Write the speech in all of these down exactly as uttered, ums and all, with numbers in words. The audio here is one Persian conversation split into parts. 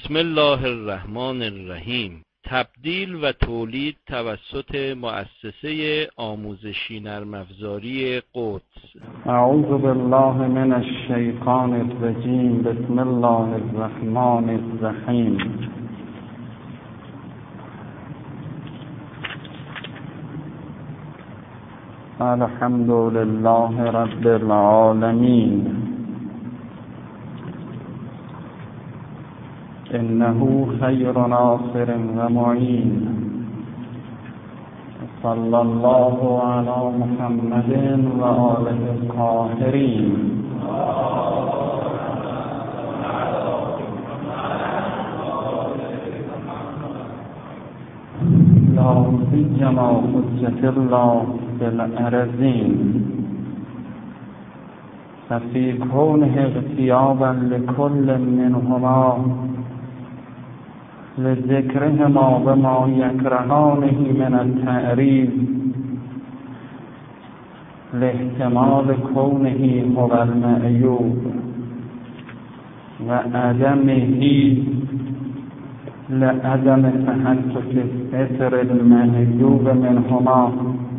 بسم الله الرحمن الرحیم. تبدیل و تولید توسط مؤسسه آموزشی نرم افزاری قدس. اعوذ بالله من الشیطان الرجیم. بسم الله الرحمن الرحیم. الحمد لله رب العالمین. انه خیر ناصر و معین. صلی الله علی محمد و آله الطاهرین. لا سیما حجة الله بالارضین. ففی کونه اغتیابا لكل منهما لذکرهما بما یکرهانه من التعریض لاحتمال کونه هو المعیوب و عدمه لعدم تحقق ستر المعیوب منهما،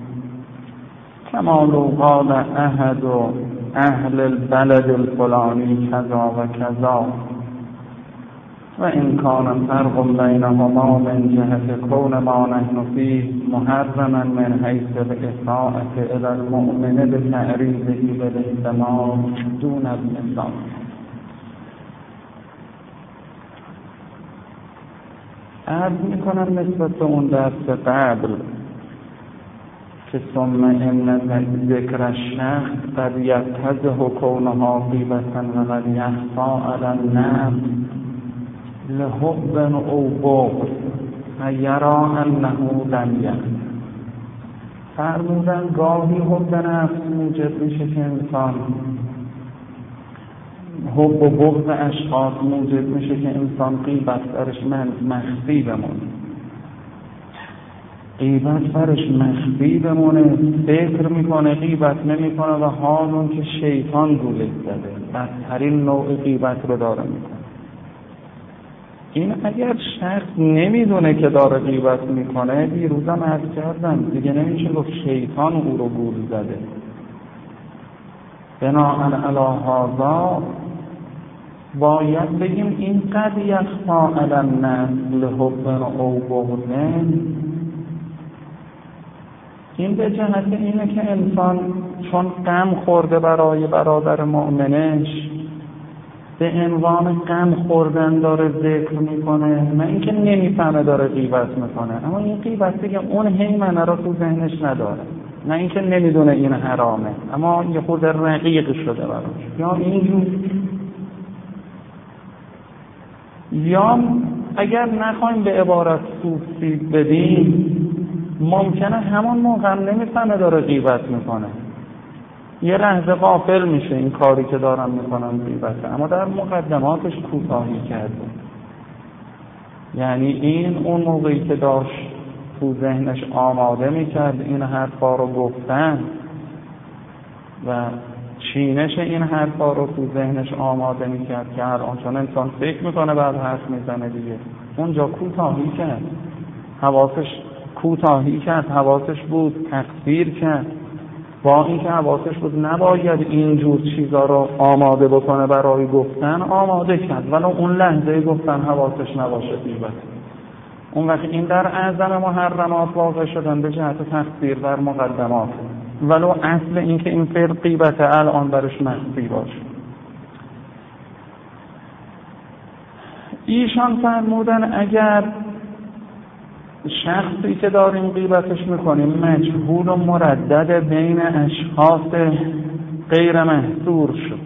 کما لو قال احد اهل البلد الفلانی کذا و کذا و این کان فرق بینهما من جهت کون ما نحن فيه محرما من حیث الإساءة إلى المؤمن بتعریضه بالاحتمال دون النظام. عرض میکنم نسبت به اون درس قبل که ثم ان ذکر الشخص قد یتضح کونها غیبة و قد یخفی علی النفس لحب او بغض و یرا انه لم یکن. فرمودن گاهی حب نفس موجب میشه که انسان حب و بغض اشخاص موجب میشه که انسان غیبت برش مخفی بمونه غیبت برش مخفی بمونه فکر میکنه غیبت نمیکنه و حال اون که شیطان گولش زده بدترین نوع غیبت رو داره میکنه. این اگر شخص نمیدونه که داره غیبت میکنه، دیروزم عرض کردم دیگه نمیشه گفت شیطان او رو گول زده. بناء علی هذا باید بگیم این قد یخفی علی النفس لحب او بغض. این به جهت اینه که انسان چون غم خورده برای برادر مؤمنش به عنوان غم خوردن داره ذکر میکنه، نه اینکه نمیفهمه داره غیبت میکنه، اما این غیبت دیگه اون هیمنه را تو ذهنش نداره، نه اینکه نمیدونه این حرامه اما یه خود رقیق شده براش، یا اینجور. یا اگر نخوایم به عبارت توصیف بدیم ممکنه همون موقع هم نمیفهمه داره غیبت میکنه، یه لحظه غافل میشه این کاری که دارم میکنم غیبته، اما در مقدماتش کوتاهی کرده. یعنی این اون موقعی که داشت تو ذهنش آماده میکرد این حرفا رو گفتن و چینش این حرفا رو تو ذهنش آماده میکرد که الان چون انسان فکر میکنه بعد حرف میزنه دیگه، اونجا کوتاهی کرد، حواسش کوتاهی کرد، حواسش بود تقصیر کرد. با اینکه حواسش بود نباید اینجور چیزا رو آماده بکنه برای گفتن، آماده کرد، ولی اون لحظه گفتن حواسش نباشه غیبت. اون وقت این در اعظم محرمات واقع شدن به جهت تقصیر در مقدمات، ولو اصل این که این فعل غیبت الان برش مخفی باشه. ایشان فرمودن اگر شخصی که داریم غیبتش میکنیم مجهول و مردد بین اشخاص غیر محصور شد،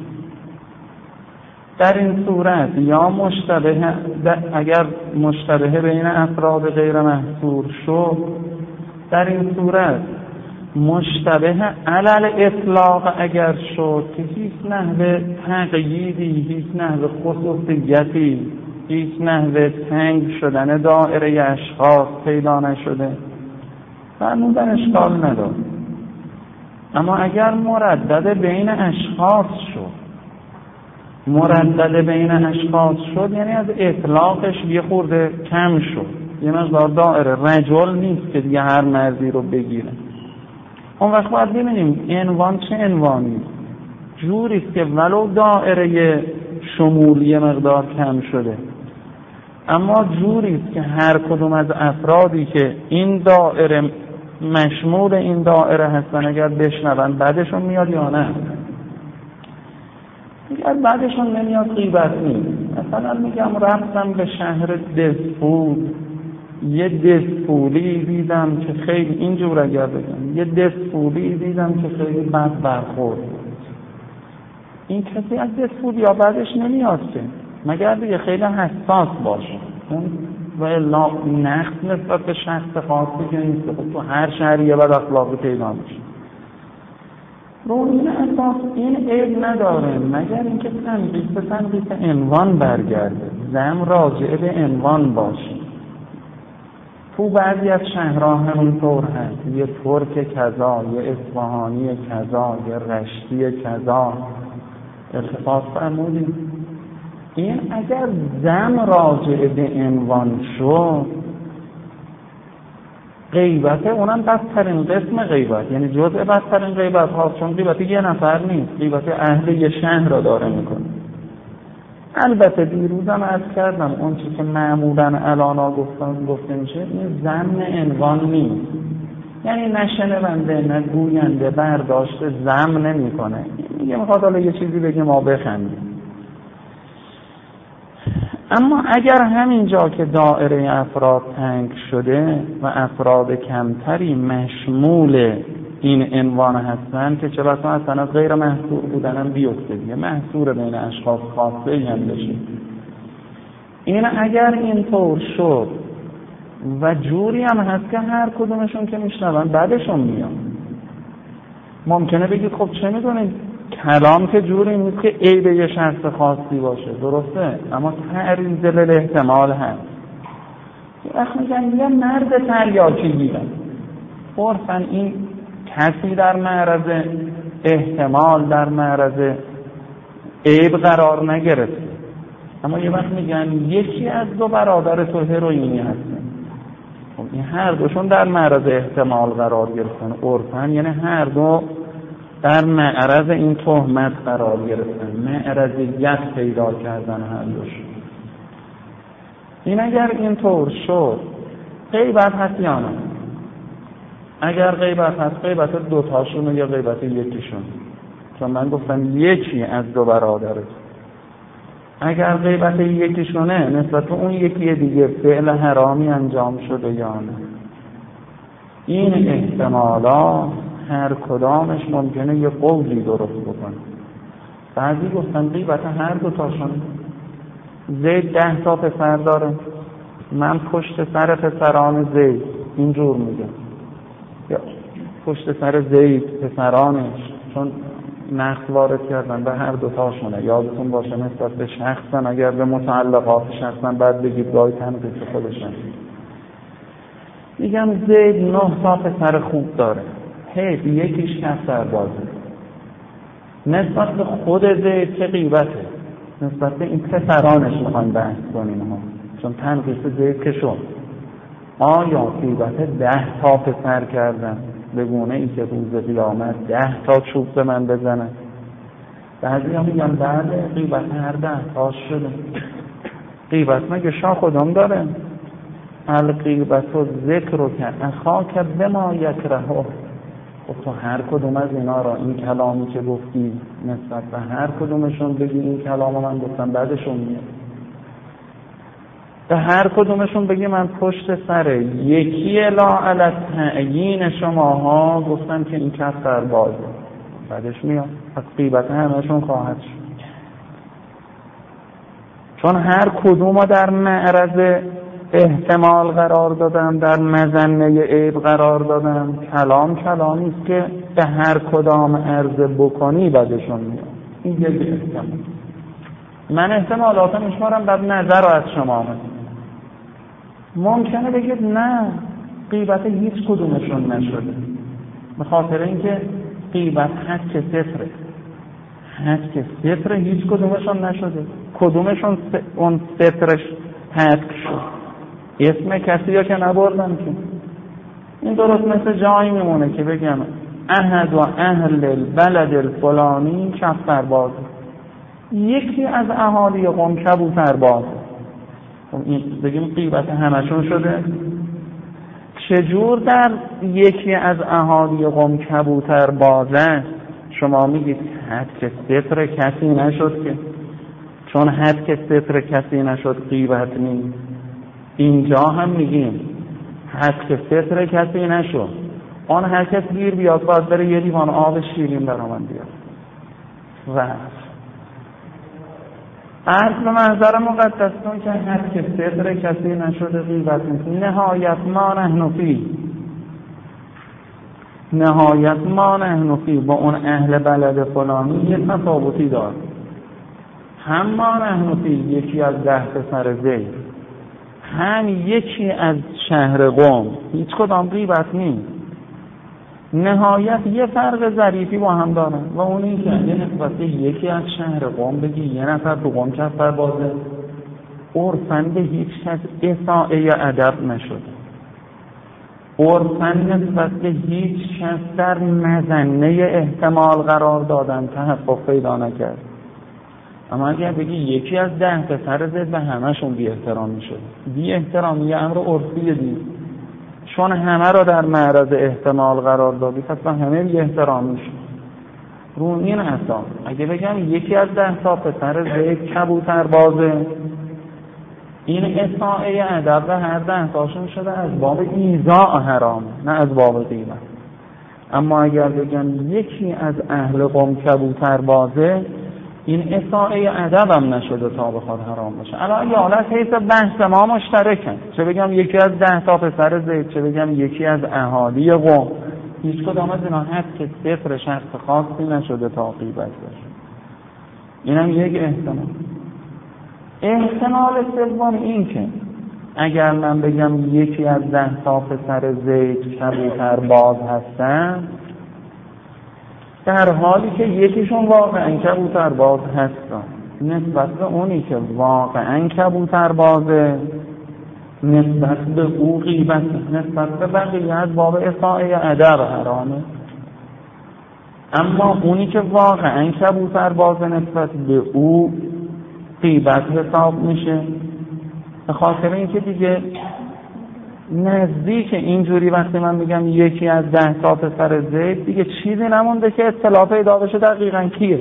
در این صورت یا مشتبه، اگر مشتبه بین افراد غیر محصور شد در این صورت مشتبه علل اطلاق اگر شد که هیچ نحو تقییدی، هیچ نحو خصوصیتی، هیچ نحو تنگ شدن دائره اشخاص پیدا نشده، فرمودن اشکال نداره. اما اگر مردد بین اشخاص شد مردد بین اشخاص شد یعنی از اطلاقش یه خورده کم شد، یه مقدار دائره رجل نیست که دیگه هر مردی رو بگیره. اون وقت باید ببینیم عنوان چه عنوانی، جوریست که ولو دائره شمول یه مقدار کم شده اما جوریست که هر کدوم از افرادی که این دائره مشمول این دائره هستن اگر بشنون بعدشون میاد یا نه. اگر بعدشون نمیاد غیبت نیست. مثلا میگم رفتم به شهر دسپول، یه دسپولی دیدم که خیلی اینجور اگر بگم یه دسپولی دیدم که خیلی بد برخورد، این کسی از دسپول یا بعدش نمیاد که مگر دیگه خیلی حساس باشه و الا نقص نسبت به شخص خاصی که نیست. خب تو هر شهری یه بد اخلاقی پیدا میشه. رو این اساس این عیب نداره مگر اینکه تنقیص به تنقیص عنوان برگرده، زم راجع به عنوان باشه. تو بعضی از شهرها همینطور هست، یه ترک کذا، یه اصفهانی کذا، یه رشتی کذا ارتباط فرمودیم. این اگر زم راجع به عنوان شد غیبت اونم بدترین قسم غیبت، یعنی جزء بدترین غیبت ها، چون غیبت یه نفر نیست، غیبت اهل یه شهر را داره میکنه. البته دیروزم عرض کردم اون چی که معمولا الانا گفتن گفته میشه این ضمن عنوان نیست، یعنی نه شنونده نه گوینده برداشت ضمن نمیکنه، میگه میخواد حالا یه چیزی بگه ما بخندیم. اما اگر همینجا که دائره افراد تنگ شده و افراد کمتری مشمول این عنوان هستن که چه بسا اصلا از غیر محصور بودن هم بیفته دیگه، محصور بین اشخاص خاصه هم بشه، این اگر اینطور شد و جوری هم هست که هر کدومشون که میشنون بعدشون میان، ممکنه بگید خب چه میدونید کلام که جوری نیست که عیب یه شخص خاصی باشه، درسته، اما تعریض للاحتمال هست. وقت میگن یه مرد تریاکی گیرن، عرفاً این کسی در معرض احتمال در معرض عیب قرار نگرفته، اما یه وقت میگن یکی از دو برادر تو هروئینی هستن، خب این هر دوشون در معرض احتمال قرار گرفتن، عرفاً یعنی هر دو در معرض این تهمت قرار گرفتن، معرضیت پیدا کردن هر دوشون. این اگر اینطور شد غیبت هست یا نه؟ اگر غیبت هست غیبت دوتاشون یا غیبت یکیشون، چون من گفتم یکی از دو برادره. اگر غیبت یکیشونه نسبت به اون یکی دیگه فعل حرامی انجام شده یا نه؟ این احتمالا هر کدامش ممکنه یه قولی درست بکنه. بعضی گفتن غیبت هر دوتاشون. زید ده تا پسر داره، من پشت سر پسران زید اینجور میگم، یا پشت سر زید پسرانش، چون نقص وارد کردن به هر دوتاشونه. یادتون باشه نسبت به شخصن اگر به متعلقات شخصن بعد بگید گاهی تنقیص خودشن. میگم زید نه تا پسر خوب داره، حیف یکیش کفتر بازه. نسبت به خود زید که غیبته، نسبت به این پسرانش میخوایم بحث کنیم ها، چون تنقیص زید که شد. آیا غیبت ده تا پسر کردن به گونه ای که روز قیامت ده تا چوب به من بزنن؟ بعضی ها میگن بله غیبت هر ده تاش شده. غیبت مگه شاه خودم داره؟ الغیبت و ذکر رو که اخاک بما یکرهه. خب تو هر کدوم از اینا را این کلامی که گفتی نسبت به هر کدومشون بگی این کلام من گفتم بعدشون میاد، به هر کدومشون بگی من پشت سر یکی لا علی تعیین شماها گفتم که این کس در بازه، بعدش میاد. پس غیبت همشون خواهد شد، چون هر کدوم در معرض احتمال قرار دادم، در مظنه عیب قرار دادم. کلام کلامی است که به هر کدام عرضه بکنی بعدشون میاد. این یک احتمال. من احتمالات میشمارم بعد نظر رو از شما هم. ممکنه بگید نه غیبت هیچ کدومشون نشده، به خاطر اینکه غیبت حد که صفره، حد ستر هیچ کدومشون نشده. کدومشون س... اون سترش حد شد؟ اسم کسی یا که نبردن که. این درست مثل جایی میمونه که بگم احد و اهل البلد الفلانی کفتر بازه، یکی از اهالی قوم کبوتر بازه. بگیم غیبت همشون شده. چجور در یکی از اهالی قوم کبوتر بازه شما میگید حد که ستر کسی نشد؟ که چون حد که ستر کسی نشد غیبت نیست. اینجا هم میگیم حد که ستر کسی نشد، آن هر کس گیر بیاد باید بره یه لیوان آب شیرین برامن بیاد. و عرض به منظر مقدستون که حد که ستر کسی نشده غیبت نیست. نهایت ما نحن فی، نهایت ما نحن فی با اون اهل بلد فلانی یه تفاوتی داره. هم ما نحن فی یکی از ده پسر زید، هم یکی از شهر قم، هیچ کدام غیبت نیست. نهایت یه فرق ظریفی با هم دارن و اون این که یه نسبت یکی از شهر قم بگی یه نفر تو قم کفتر بازه، عرفاً به هیچ کس اساءه ادب نشده، عرفاً نسبت به هیچ کس در مظنه احتمال قرار دادن تحقق پیدا نکرد. اما اگر بگی یکی از ده پسر زد به همشون بی احترامی شد، بی احترامی یه امر عرفی دید، چون همه را در معرض احتمال قرار دادی پس به همه بی احترامی شد. رو این اساس اگه بگم یکی از ده تا پسر زد کبوتر بازه، این اساءه ادب و هر ده تاشون شده از باب ایذاء حرامه، نه از باب غیبت. اما اگر بگم یکی از اهل قوم کبوتر بازه، این اساءه ادب هم نشده تا بخواد حرام باشه. الان یه حالت حیث بحث ما مشترکن، چه بگم یکی از ده تا پسر زید، چه بگم یکی از اهالی قوم، هیچ کدام از اینا حد که صفر شخص خاصی نشده تا غیبت باشه. اینم یک احتمال. احتمال سوم این که اگر من بگم یکی از ده تا پسر زید کبوتر باز هستن، در حالی که یکیشون واقعا کبوتر باز هستن، نسبت به اونی که واقعا کبوتر بازه نسبت به او غیبت، نسبت به بقیه از باب اساءه ادب حرامه. اما اونی که واقعا کبوتر بازه نسبت به او غیبت حساب میشه، به خاطر اینکه دیگه نزدیک اینجوری وقتی من میگم یکی از ده تا پسر زید دیگه چیزی نمونده که اطلاع پیدا بشه دقیقاً کیه.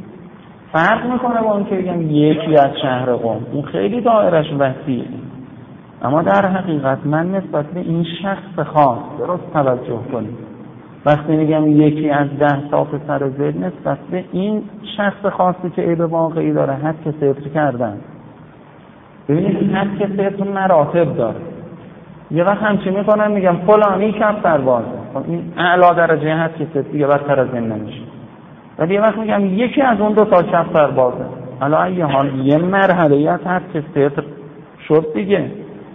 فرق میکنه با اون که بگم یکی از شهر قم، اون خیلی دایرش وسیعه. اما در حقیقت من نسبت به این شخص خاص درست توجه کنید. وقتی میگم یکی از ده تا پسر زید نسبت به این شخص خاصی که عیب واقعی داره حد که صفر کردن. ببینید حد که صفر مراتب داره. یه وقت همچی میکنن میگم فلانی کفتر بازه، این اعلا درجه حد که صفر دیگه بدتر از این نمیشه. ولی یه وقت میگم یکی از اون دو تا کفتر بازه، حالا این حال یه مرحله از حد که صفر شد دیگه.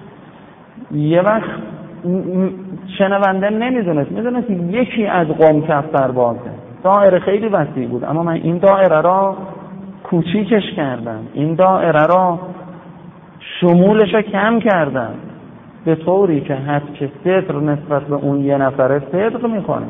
یه وقت شنونده نمیدونست، میدونست یکی از قوم کفتر بازه، دایره خیلی وسیع بود، اما من این دایره را کوچیکش کردم، این دایره را شمولش را کم کردم به طوری که حد که صدر نسبت به اون یه نفره صدق میکنه،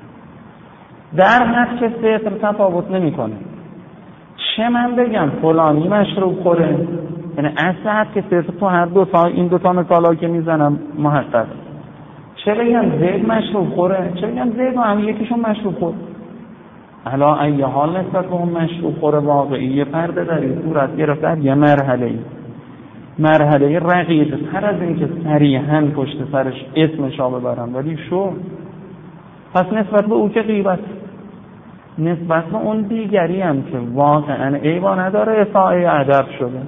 در حد که صدر تفاوت نمیکنه. چه من بگم فلانی مشروب خوره، یعنی اصل حد که صدر تو هر دو تا این دو تا مثالا که میزنم محقق. چه بگم زید مشروب خوره، چه بگم زید و هم یکیشون مشروب خور. حالا ای حال نسبت به اون مشروب خوره واقعی یه پرده در این صورت گرفت در یه مرحله ای مرحله رقیق تر از این که صریحاً پشت سرش اسمش ها ببرم، ولی شو پس نسبت به او که غیبت، نسبت به اون دیگری هم که واقعاً عیبا نداره اساءه ادب شده.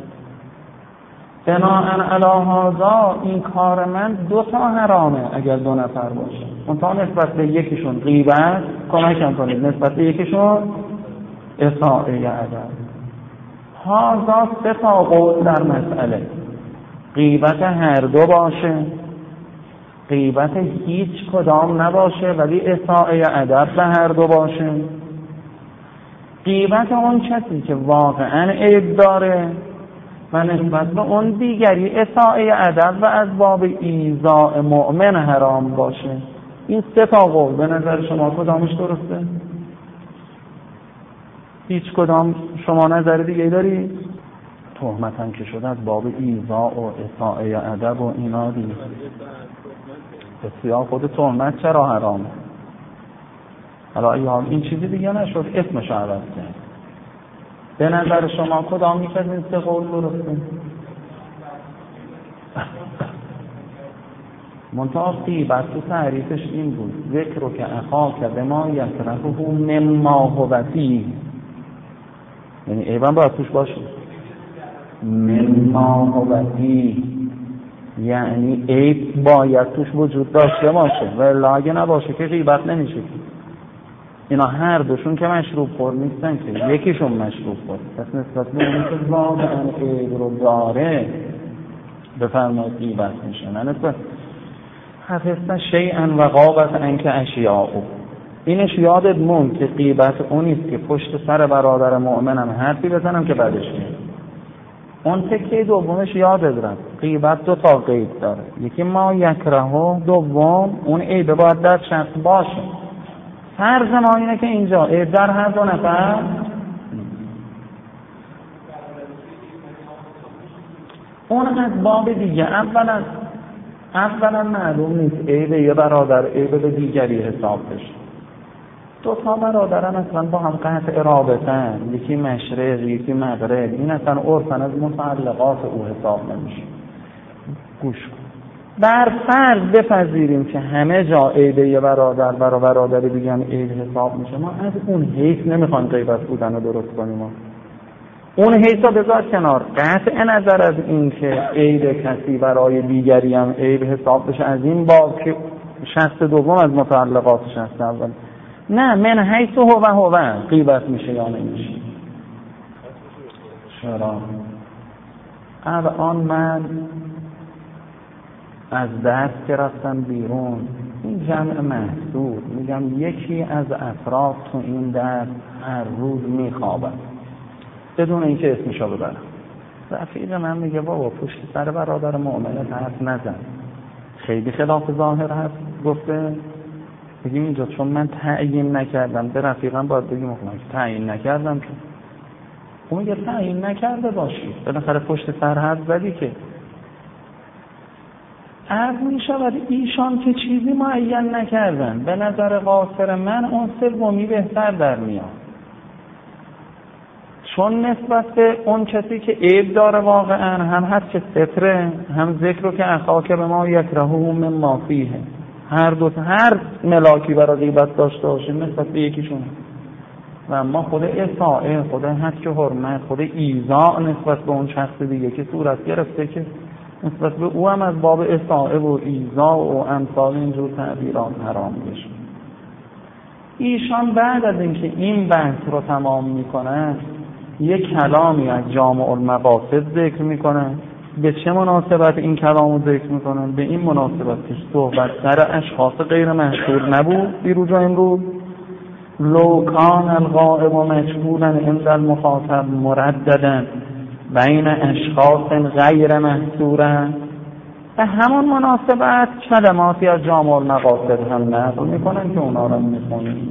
بناهن علی هذا این کار من دو تا حرامه اگر دو نفر باشه، اون تا نسبت به یکیشون غیبت کمکم کنید، نسبت به یکیشون اساءه ادب. هذا سه تا قول در مسئله، غیبت هر دو باشه، غیبت هیچ کدام نباشه ولی اساءه ادب به هر دو باشه، غیبت اون کسی که واقعا عیب داره و نسبت به اون دیگری اساءه ادب و از باب ایذاء مؤمن حرام باشه. این سه تا قول به نظر شما کدامش درسته؟ هیچ کدام شما نظر دیگه داری؟ تهمت هم که شده از باب ایذاء و اساءه ادب و اینا دیگه. بسیار خود تهمت چرا حرامه؟ حالا ایام این چیزی دیگه نشد، اسمش عوض کرد. به نظر شما کدام یک از این سه قول درسته؟ منتها غیبت تو تعریفش این بود ذکر رو که اخاک به ما یکرهه مما هو فیه، یعنی ایوان باید توش باشه مما هو فیه، یعنی عیب باید توش وجود داشته باشه و الا اگه نباشه که غیبت نمیشه. اینا هر دوشون که مشروب خور نیستن که یکیشون مشروب خور، پس نسبت به اونی که واقعا عیب رو داره بفرمایید غیبت میشه. نه نسبت حفظت شیئا و غابت عنک اشیاء، اینش یادت مون که غیبت اونیست که پشت سر برادر مؤمنم حرفی بزنم که بعدش میاد. اون تکه دومش یادت رفت. غیبت دو تا قید داره، یکی ما یکرهه، دوم اون عیب باید در شخص باشه. فرض ما اینه که اینجا عیب در هر دو نفر، اون از باب دیگه. اولا اولا معلوم نیست عیب یه برادر عیب به دیگری حساب بشه. دو تا برادرن اصلا با هم قطع رابطن، یکی مشرق یکی مغرب، این اصلا عرفن از متعلقات او حساب نمیشه. گوش کن، بر فرض بپذیریم که همه جا عیب یه برادر برا برادر دیگه هم عیب حساب میشه، ما از اون حیث نمیخوایم غیبت بودن رو درست کنیم. ما اون حیث رو بذار کنار، قطع نظر از این که عیب کسی برای دیگری هم عیب حساب بشه از این باب که شخص دوم از متعلقات شخص اول. نه، من حیث هو هو غیبت میشه یا نمیشه؟ چرا؟ الان من از درس که رفتم بیرون، این جمع محدود، میگم یکی از افراد تو این درس هر روز میخوابد بدون اینکه اسمشو ببرم. رفیق من میگه بابا پشت سر برادر مؤمنت حرف نزن، خیلی خلاف ظاهر هست. گفته بگیم اینجا چون من تعیین نکردم، به رفیقم باید بگیم اخوان که تعیین نکردم، چون اون میگه تعیین نکرده باشی، بالاخره پشت سر حرف زدی که. عرض می شود ایشان که چیزی معین نکردن، به نظر قاصر من اون سومی بهتر در میاد، چون نسبت به اون کسی که عیب داره واقعا هم هست که ستره، هم ذکر رو که اخاک به ما یکرهه مما فیه، هر دو هر ملاکی برای غیبت داشته باشه نسبت به یکیشون. و اما خود اساءه، خود حد که حرمت، خود ایذاء نسبت به اون شخص دیگه که صورت گرفته که نسبت به او هم از باب اساءه و ایذاء و امثال اینجور تعبیرات حرام بشه. ایشان بعد از اینکه این بحث رو تمام میکنه یک کلامی از جامع المقاصد ذکر میکنه. به چه مناسبت این کلام رو ذکر میکنن؟ به این مناسبت که صحبت سر اشخاص غیر مشهور نبود دیروز و امروز. لو کان الغائب مشهورا عند المخاطب مرددا بین اشخاص غیر محصورا، به همون مناسبت کلماتی از جامع المقاصد هم نقل میکنن که اونا رو میخونیم.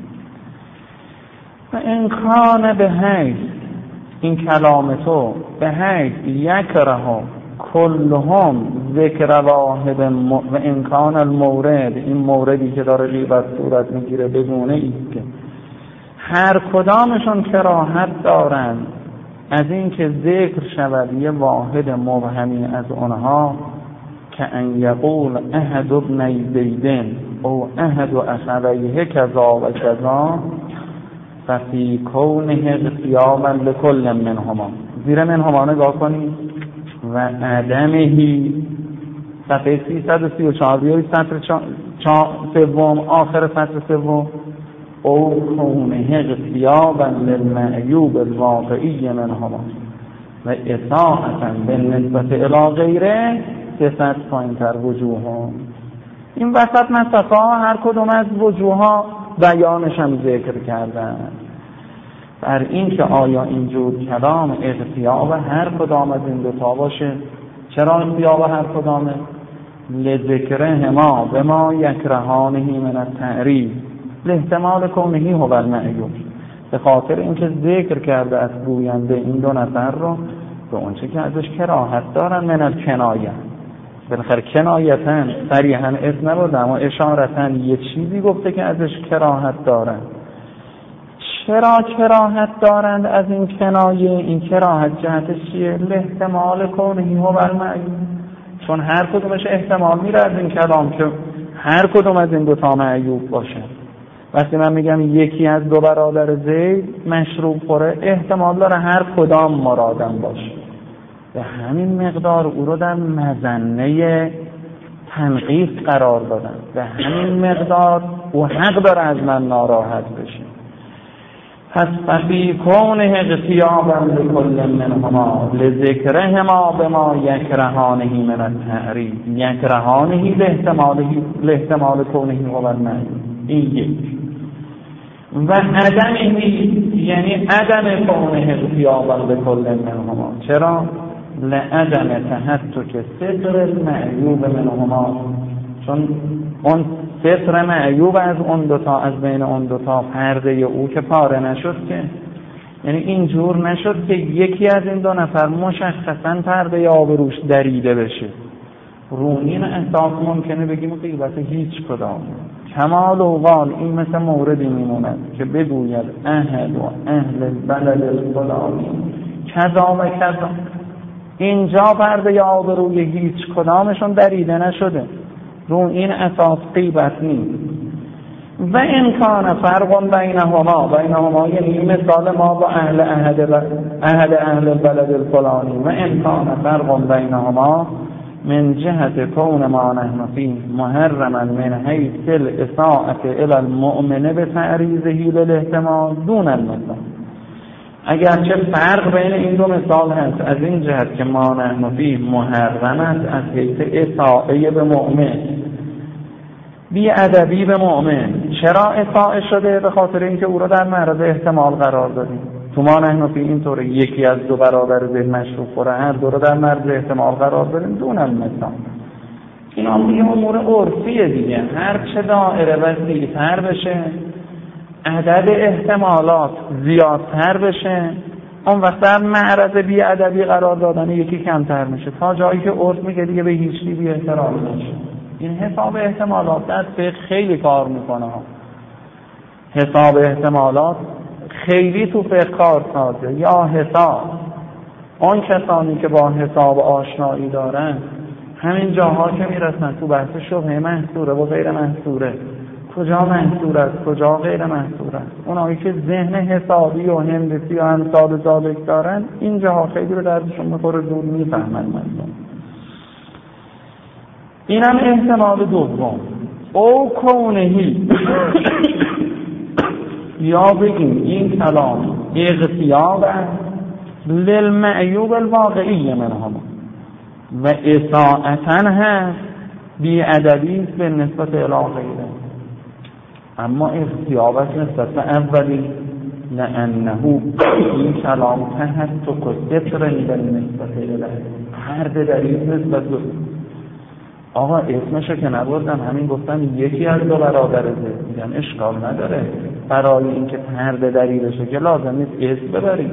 و این کان به حیث این کلام تو به حیث یکره کلهم ذکر واحد و امکان المورد، این موردی که داره غیبت صورت میگیره بدونه ایست که هر کدامشون کراهت دارن از این که ذکر شود یه واحد مبهمی از اونها، که ان یقول احد ابن زیدن او احد اخویه کذا و کذا ففی کونه غیابا لکل منهما. زیر منهما نگاه کنید. و عدمهی صفحه سیصد و سی و چهار بیایید سطر سوم آخر سطر سوم او کونه غیابا للمعیوب الواقعی منهما و اطاعتا بالنسبت الی غیره سفت پایین تر وجوه ها. این وسط مسافه ها هر کدوم از وجوه ها بیانش هم ذکر کردن. بر این که آیا اینجور کلام اغتیاب هر کدام از این دوتا باشه. چرا اغتیاب هر کدامه؟ لذکرهما به ما یکرهانهی من التعریف لاحتمال کونهی هو المعیوب، به خاطر اینکه ذکر کرده از گوینده این دو نفر رو به اونچه که ازش کراهت دارن من الکنایه. بالاخره کنایتن صریحا اسم نبوده اما اشارتن یه چیزی گفته که ازش کراهت دارن. چرا کراهت دارند از این کنایه؟ این کراهت جهتش چیه؟ لاحتمال کونهی هو المعیوب، چون هر کدومش احتمال میره از این کلام که هر کدوم از این دوتا معیوب باشه. وقتی من میگم یکی از دو برادر زید مشروب خوره، احتمال داره هر کدام مرادم باشه. به همین مقدار او رو در مظنه تنقیص قرار دادن، به همین مقدار او حق داره از من ناراحت بشه. پس ففی کونه اغتیابا لکل منهما لذکرهما به ما یکرهانهی من التعریف یکرهانهی لاحتمال کونهی هو المعیوب. این یک. و عدمهی یعنی عدم کونه اغتیابا لکل منهما. چرا؟ لعدم تحتک ستر المعیوب منهما، چون اون ستر معیوب از اون دوتا، از بین اون دوتا پرده او که پاره نشد، که یعنی اینجور نشد که یکی از این دو نفر مشخصا پرده آبروش دریده بشه. رو این احساس ممکنه بگیم غیبت هیچ کدام. کمال اوقال این مثل موردی میموند که بگوید اهل و اهل بلد الفلانی کذا و کذا، اینجا پرده آبروی هیچ کدامشون دریده نشده، رو این اساس غیبت نیست. و امکان فرق بینهما، بینهما یعنی مثال ما با اهل اهل اهل اهل بلد الفلانی، و امکان فرق بینهما من جهت کون ما نحن فيه محرما من حیث الاساءة الى المؤمن بتعریضه للاحتمال دون المثال. اگرچه فرق بین این دو مثال هست از این جهت که ما نحن فيه محرم است از حیث اساءه به مؤمن، بی ادبی به مؤمن. چرا اساءه شده؟ به خاطر اینکه او را در معرض احتمال قرار دادیم. تو ما نحن فيه اینطوره، یکی از دو برادر زید مشروب خوره، هر دو را در معرض احتمال قرار دادیم دون المثال. این هم امور عرفیه دیگه. هر چه دائره وسیع‌تر بشه، عدد احتمالات زیادتر بشه، اون وقت در معرض بی ادبی قرار دادن یکی کمتر میشه، تا جایی که عرف میگه دیگه به هیچ چیزی بی احترام نشه. این حساب احتمالات در فقه خیلی کار میکنه. حساب احتمالات خیلی تو فقه کار سازه. یا حساب، اون کسانی که با حساب آشنایی دارن همین جاها که میرسن تو بحث شبهه محصوره و غیر محصوره، کجا محصور است کجا غیر محصور است، اونایی که ذهن حسابی و هندسی و امثال ذالک دارن این جاها خیلی رو دردشون میخوره، دور میفهمن مطلب. اینم احتمال دوم. او کونهی یا بگیم این کلام اغتیاب للمعیوب الواقعی منهم و اساءتن هست بی ادبی به نسبت الی غیره، اما اغتیابت نسبت به اولی لانه این کلام تحتک و ستر به نسبت الی هر دلیل نسبت به آقا اسمشو که نبردم، همین گفتم یکی از دو برادر زید، میگم اشکال نداره، برای اینکه پرده دری بشه که لازم نیست اسم ببرید،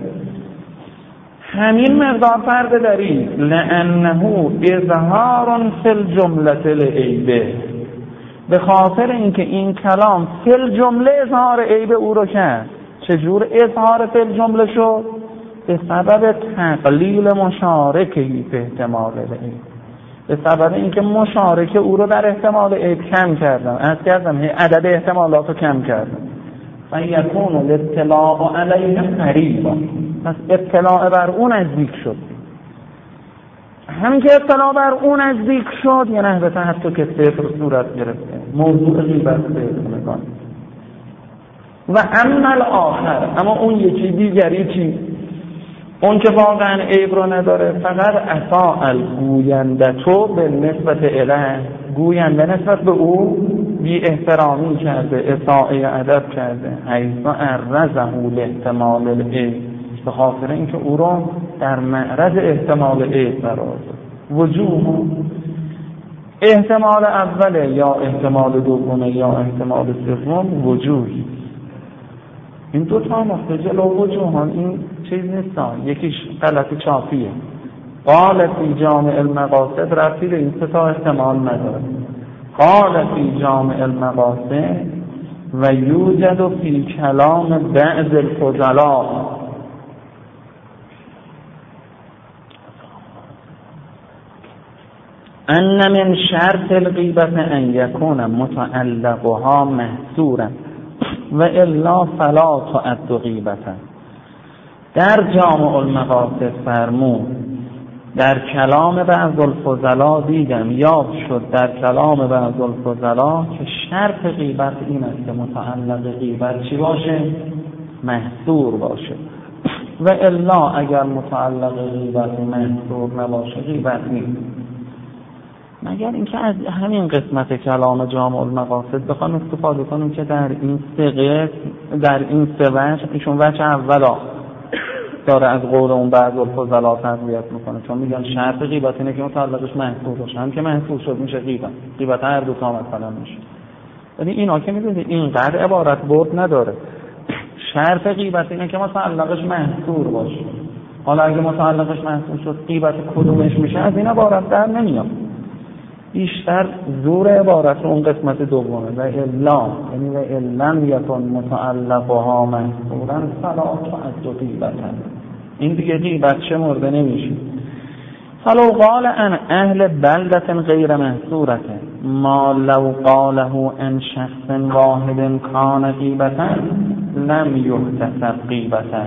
همین مقدار پرده دری. لانه اظهار فی الجمله العیبه، به خاطر اینکه این کلام فی الجمله اظهار عیب او رو کرد. چجور اظهار فی الجمله شد؟ به سبب تقلیل مشارکهی به احتمال العیب، به سبب اینکه مشارکه او رو در احتمال عیب کم کردم، از کردم عدد احتمالات رو کم کردم. و یکون الاطلاع علیه قریبا، پس اطلاع بر اون نزدیک شد. همین که اطلاع بر اون نزدیک شد یه نحوه حتی که صفر صورت گرفته، موضوع غیبت صفر میکنه. و اما الاخر، اما اون یکی دیگری چی؟ اون که واقعا عیب رو نداره، فقط اساء الگوینده تو به نسبت اله گوینده نسبت به او بی احترامی کرده، اساءه ادب کرده، حیث عرضه لاحتمال العیب، به خاطر اینکه او را در معرض احتمال عیب قرار داد. وجوه احتمال اوله یا احتمال دومه یا احتمال سوم وجوهی. این دو تا مخرج لو وجوهان این چیز نیستن، یکیش غلط چاپیه. قال فی جامع المقاصد رفتی به این سه تا احتمال نداره. قال فی جامع المقاصد و یوجد فی کلام بعض الفضلاء ان من شرط الغیبت ان یکون متعلقها محصورا و الا فلا تعد غیبتا. در جامع المقاصد فرمود در کلام بعض الفضلاء دیدم یاد شد در کلام بعض الفضلاء که شرط غیبت این است که متعلق غیبت چی باشه؟ محصور باشه. و الا اگر متعلق غیبت محصور نباشه غیبت نیست. مگر اینکه از همین قسمت کلام جامع المقاصد بخوام استفاده کنیم که در این سه قسم در این سه وجه، ایشون وجه اولا داره از قول اون بعض الفضلاء تقویت میکنه، چون میگن شرط غیبت اینه که متعلقش محصور باشه، هم که محصور شد میشه غیبت. غیبت هر دو تا مثلا میشه. ولی اینا که میدونید اینقدر عبارت برد نداره. شرط غیبت اینه که متعلقش محصور باشه. حالا اگه متعلقش محصور شد غیبت کدومش میشه از این عبارت در نمیاد. بیشتر زور عبارت اون قسمت دومه و الا، یعنی و الا یکن متعلقها محصورا فلا تعد غیبتا. این دیگه غیبت چه مرده نمیشه. فلو قال ان اهل بلدت غیر محصورت ما لو قاله ان شخص واحد کان غیبتا لم یحتسب غیبتا.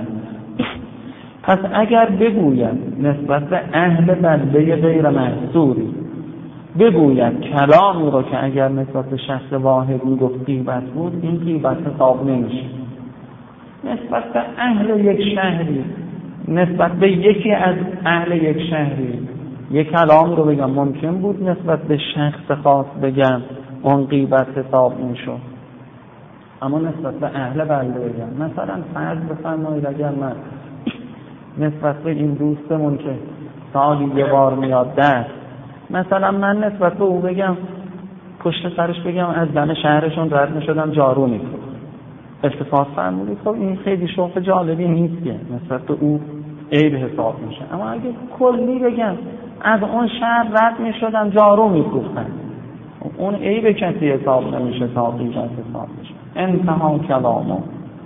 پس اگر بگوید نسبت به اهل بلده غیر محصوری بگوید کلامی رو که اگر نسبت به شخص واحد میگفت غیبت بود، این غیبت حساب نمیشه. نسبت به اهل یک شهری، نسبت به یکی از اهل یک شهری یک کلام رو بگم ممکن بود نسبت به شخص خاص بگم اون غیبت حساب میشه. اما نسبت به اهل بلده بگم، مثلا فرض بفرمایید اگر من نسبت به این دوستمون که سالی یه بار میاد دست، مثلا من نسبت به او بگم پشت سرش بگم از دم شهرشون رد میشدم جارو میکنم، التفات فرمودید. خب این خیلی شوق جالبی نیست که نسبت به او عیب حساب میشه. اما اگه کلی بگم از اون شهر رد میشدم جارو میفروختم، اون عیب کسی حساب نمیشه تا غیبت حساب میشه. انتها کلامو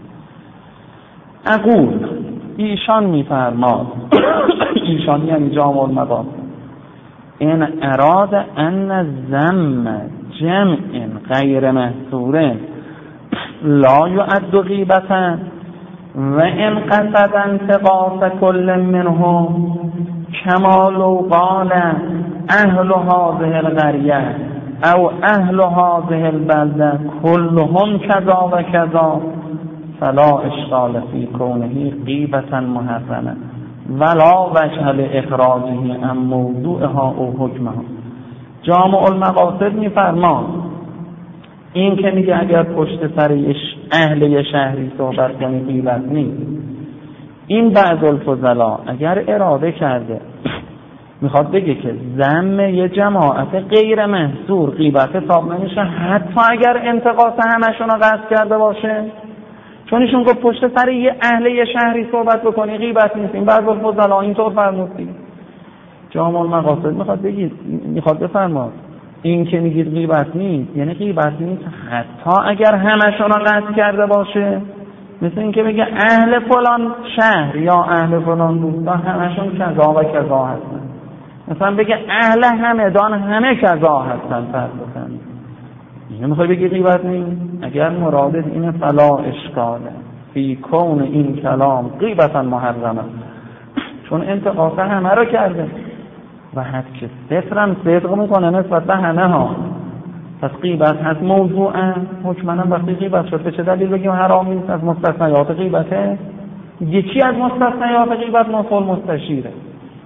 اقول ایشان میفرماد ایشان یعنی جامع المقاصد این اراد ان ذم جمع غیر محصور لا یعد غیبتا و ان قصد انتقاص کل منهم کما لو قال اهل هذه القرية او اهل هذه البلده كلهم كذا و كذا فلا اشکال فی کونه غیبتا محرمه ولا وجه لاخراجه عن موضوعها او حکمها. جامع المقاصد میفرماد این که میگه اگر پشت سر اهل شهری صحبت کنی غیبت نیست، این بعض الفضلاء اگر اراده کرده میخواد بگه که ذم یه جماعت غیر محصور غیبت حساب نمیشه، حتی اگر انتقاص همشون رو قصد کرده باشه. چون ایشون گفت پشت سر یه اهل یه شهری صحبت بکنی غیبت نیست، این بعض الفضلاء اینطور فرمودید. جامع المقاصد میخواد بگید میخواد بفرماد این که میگید غیبت نیست یعنی غیبت نیست حتی اگر همشون رو قصد کرده باشه. مثل این که بگه اهل فلان شهر یا اهل فلان دوستان همشون کذا و کذا هستن، مثلا بگه اهل همدان همه کذا هستن فرض بکنید، اینو میخوای بگی غیبت نیست؟ اگر مرادت اینه فلا اشکاله فی کون این کلام غیبتا محرمه، چون انتقاص همه رو کرده و حد که سترم صدق میکنه نسبت به همه ها. پس غیبت هست موضوعا حکماً وقتی غیبت شد به چه دلیل بگیم حرام نیست؟ از مستثنیات غیبته. یکی از مستثنیات غیبت نصف المستشیره.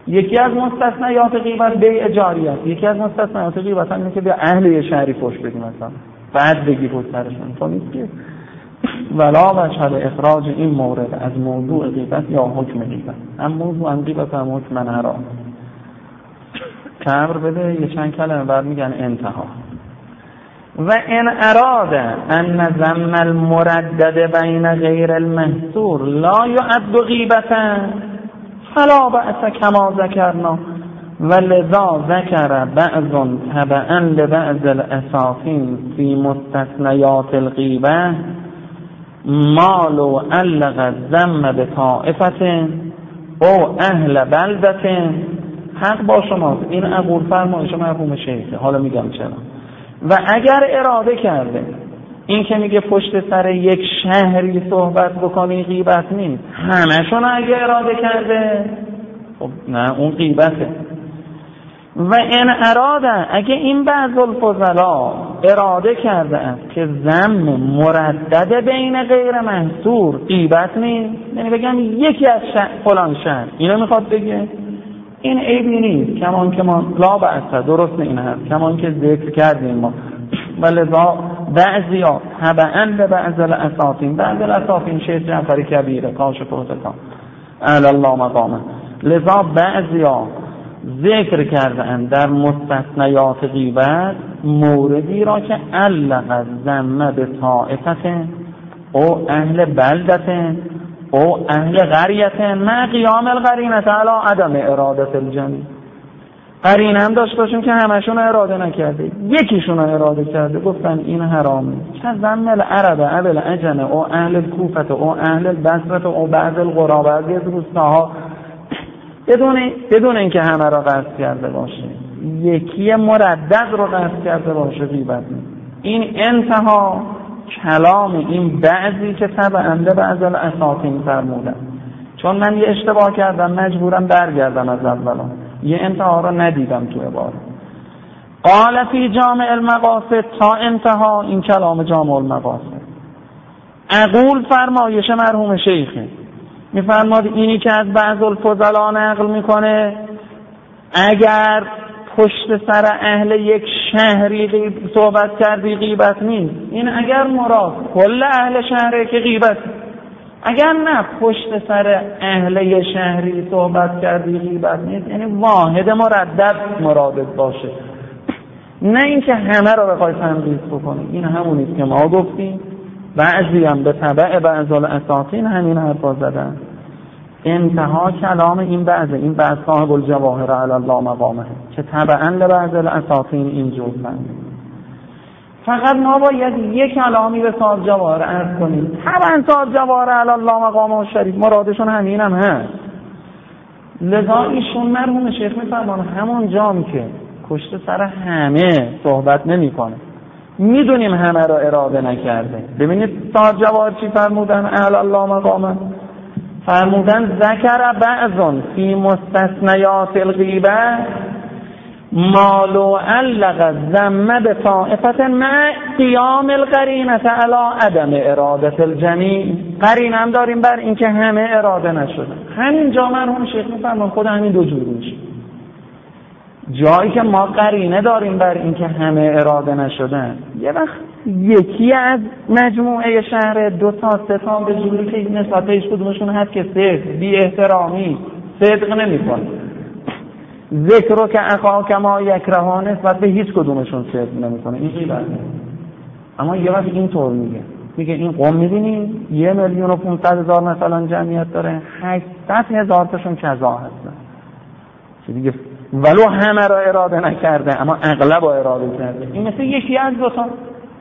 یکی از مستثنیات غیبت بیع جاری است. یکی از مستثنیات غیبت اینه که به اهل یه شهری فحش بدی مثلا، بعد بگی رو سرشون. تو نیست که ولا وجه اخراج این مورد از موضوع غیبت یا حکم غیبت. هم موضوع غیبت هم حکم حرام. کبر بده یه چند کلمه بعد میگن انتها. و ان اراد ان ذم المردد بین غیر المحصور لا يعد غیبتا فلا بأس کما ذکرنا ولذا ذکر بعض تبعا لبعض الاساطین فی مستثنیات الغیبه ما لو علق الذم بطائفة او اهل بلدة. حق با شماست، این عقول فرمایش مرحوم شیخه. حالا میگم چرا. و اگر اراده کرده این که میگه پشت سر یک شهری صحبت بکنی غیبت نیست، همشون اگه اراده کرده خب نه اون غیبته. و ان اراده اگه این بعض الفضلا اراده کرده است که ذم مردد بین غیر محصور غیبت نیست، یعنی بگم یکی از شهر فلان شهر اینو میخواد بگه، این عیبی نیست. کمان که ما لا بأس، درست این هست کمان که ذکر کردیم ما. ولذا بعضی ها تبعا لبعض الاساطین، بعض الاساطین شیخ جعفر کبیره کاشف الغطا اعلی الله مقامه، لذا بعضی ها ذکر کردن در مستثنیات غیبت موردی را که علق ذم به طائفه او اهل بلدته او اهل قریته ما قیام القرینه علی عدم اراده الجميع. قرینه هم داشت باشیم که همشون اراده نکرده، یکیشون اراده کرده گفتن این حرامه. چه ذم العرب ابل عجم او اهل کوفه او اهل بصره او بعض القرى بعضی از روستاها، بدون بدون اینکه همه را قصد کرده باشه، یکی مردد رو قصد کرده باشه غیبت نیست. این انتها کلام این بعضی که تبعنده بعض الاساطین فرمودن. چون من یه اشتباه کردم مجبورم برگردم از اولا، یه انتها رو ندیدم تو عبارت. قال فی جامع المقاصد تا انتها این کلام جامع المقاصد. اقول فرمایش مرحوم شیخه، میفرماد اینی که از بعض الفضلا نقل میکنه اگر پشت سر اهل یک شهری صحبت کردی غیبت نیست، این اگر مراد کل اهل شهره که غیبت، اگر نه پشت سر اهل یک شهری صحبت کردی غیبت نیست، یعنی واحد مردد مرادت باشه، نه اینکه همه رو بخوای تنقیص بکنی. این همونیست که ما گفتیم، بعضی هم به تبع بعض الاساطین همین حرفا زدن. انتها کلام این بعضه، این بعض صاحب الجواهر علی الله مقامه که تبعا لبعض الاساطین اینجور فهمید. فقط ما باید یک کلامی به صاحب جواهر عرض کنیم، طبعا صاحب جواهر علی الله مقامه و شریف مرادشون همین هم هست. لذا ایشون مرحوم شیخ میفرمان همون جام که پشت سر همه صحبت نمی کنه، میدونیم همه را اراده نکرده. ببینید صاحب جواهر چی فرمودن علی الله مقامه؟ فرمودن ذکر بعضون فی مستثنیات الغیبه ما لو علق ذم بطائفه مع قیام القرینه علی عدم اراده الجمیع. قرینه هم داریم بر اینکه همه اراده نشده. همین جا مرحوم شیخ میفرمان خود همین دو جور میشه. جایی که ما قرینه داریم بر اینکه همه اراده نشدن، یه وقت یکی از مجموعه شهر دو تا سه تا به جوری که نسبت هیچ کدومشون هست که صدق بی احترامی صدق نمی‌کنه، ذکر رو که اخا کما یکرها نسبت به هیچ کدومشون صدق نمی‌کنه، این غیبت نیست. اما یه وقت اینطور میگه میگه این قوم می‌بینی یه میلیون و پانصد هزار مثلا جمعیت داره، هشتصد هزار تاشون کذا هستن، چه دیگه ولو همه را اراده نکرده اما اغلب را اراده کرده. این مثل یکی از دو تا.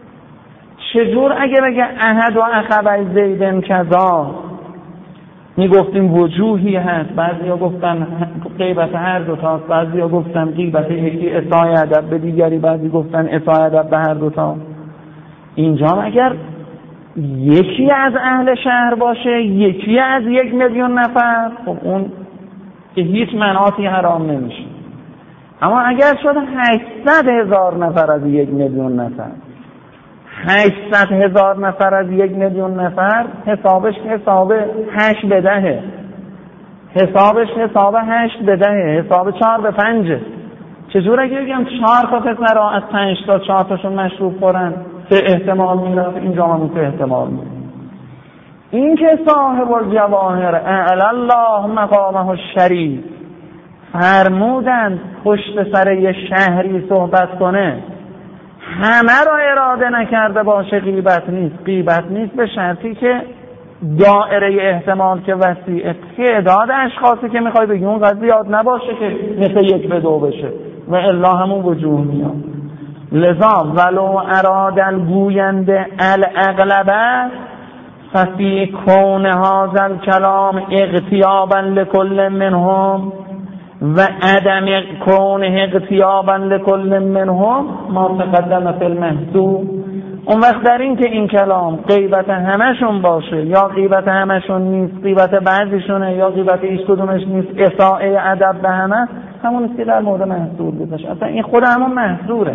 چجور اگه بگه احد و اخوی زیدن کذا، میگفتیم وجوهی هست، بعضی ها گفتن غیبت هر دو تاست، بعضی ها گفتن غیبت یکی اساء ادب به دیگری، بعضی گفتن اساء ادب به هر دو تا. اینجا اگر یکی از اهل شهر باشه، یکی از یک میلیون نفر، خب اون که هیچ مناطی حرام نمیشه. اما اگر شد هشتصد هزار نفر از یک میلیون نفر، هشتصد هزار نفر از یک میلیون نفر، حسابش حساب هشت به دهه. حسابش حساب هشت به ده، حساب چهار به پنجه. چجور اگه بگم چهار تا پسر ها از پنج تا چهار تاشون مشروب خورن سه احتمال میرفت، اینجا هم سه احتمال میرفت. این که صاحب الجواهر اعلی الله مقامه الشریف فرمودند پشت سر یه شهری صحبت کنه همه را اراده نکرده باشه غیبت نیست. غیبت نیست به شرطی که دائره احتمال که وسیعه، تعداد اشخاصی که میخوای بگی اون قد زیاد نباشه که مثل یک به دو بشه و الا همون وجوه میاد. لذا ولو اراد الگوینده الاغلبه ففی کون هذا الکلام اغتیابا لکل منهم و عدم کون اغتیابا لکل منهم ما تقدم فی المحسوب. اون وقت در این که این کلام غیبت همشون باشه یا غیبت همشون نیست، غیبت بعضیشونه یا غیبت هیچ کدومش نیست، اساءه ادب به همه، همون است که در مورد محصور بودش. اصلا این خود همون محصوره.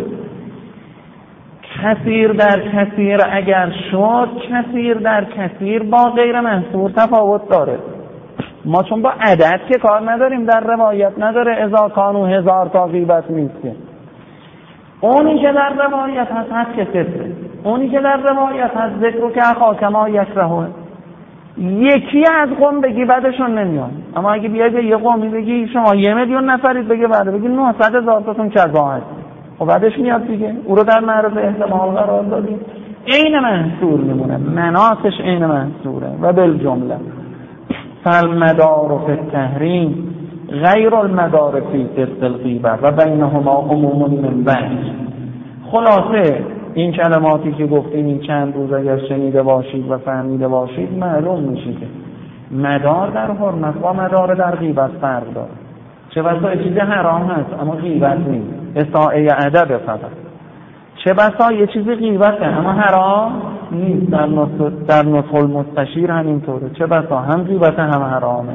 کثیر در کثیر اگر شد، کثیر در کثیر با غیر محصور تفاوت داره. ما چون با عدد که کار نداریم، در روایت نداره اذا کانو هزار تا غیبت نیست که. اونی که در روایت هست هست که سفره، اونی که در روایت هست ذکر که اخا کما یکرهه. یکی از قوم بگی بعدشون نمیاد، اما اگه بیای به یه قومی بگی شما یه میلیون نفرید بگه بعد بگی نهصد هزار تاتون کذا هست، خب بعدش میاد دیگه. او رو در معرض احتمال قرار دادیم، عین محصور میمونه، مناسش عین محصوره. و بالجمله فالمدار فی التحریم غیر المدار فی صدق الغیبه و بینهما عموم من بعد. خلاصه این کلماتی که گفتیم این چند روز اگر شنیده باشید و فهمیده باشید معلوم میشه که مدار در حرمت با مدار در غیبت فرق داره. چه بسا چیز حرام هست اما غیبت نیست، اساءه ادب فقط. چه بسا یه چیزی غیبته اما حرام نیست، در نصح در نصح المستشیر همینطوره. چه بسا هم غیبت هم حرامه.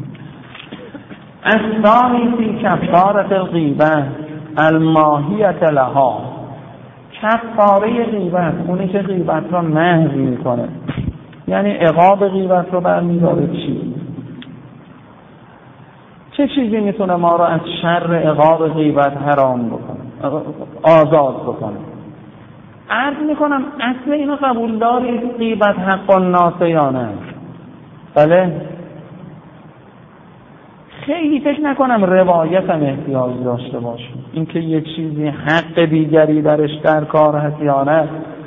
الثانی فی کفارة الغیبه الماهیة لها. کفاره غیبت اونی که غیبت را محو میکنه، یعنی عقاب غیبت رو برمی‌داره. چی؟ چه چیزی میتونه ما رو از شر عقاب غیبت حرام بکنه، آزاد بکنه؟ عرض میکنم اصل اینو قبول دارید غیبت حق الناس یا نه؟ بله. خیلی فکر نکنم روایت هم احتیاج داشته باشه اینکه یه چیزی حق دیگری درش در کار هست یا نه،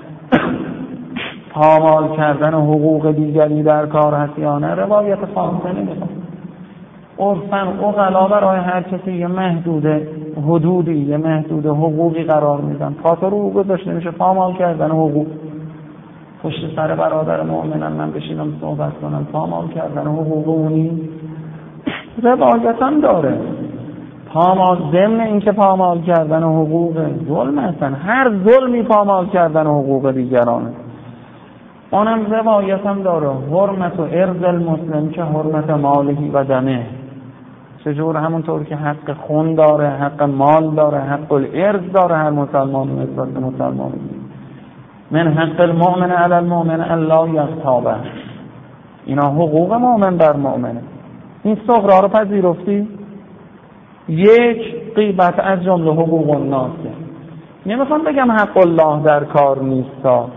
پامال کردن حقوق دیگری در کار هست یا نه، روایت خاصه نمیخواد. عرفاً عقلا برای هر کسی یه محدود حدودی، یه محدود حقوقی قرار میدن. خاطر حقوق گذاشته نمیشه، پامال کردن حقوق. پشت سر برادر مؤمنم من بشینم صحبت کنم، پامال کردن حقوق اونی روایت هم داره. پامال ضمن این که پامال کردن حقوق ظلم هستن، هر ظلمی پامال کردن حقوق دیگرانه. اونم روایت هم داره. حرمت و ارض المسلم که حرمت مالهی و دمه. چجور؟ همونطور که حق خون داره، حق مال داره، حق الارض داره هر مسلمان نسبت به مسلمان. من حق المؤمن علی المؤمن الا یغتابه. اینا حقوق مؤمن بر مؤمنه. این صغرا رو پذیرفتی؟ یک، غیبت از جمله حقوق الناسه. نمیخوام بگم حق الله در کار نیستا،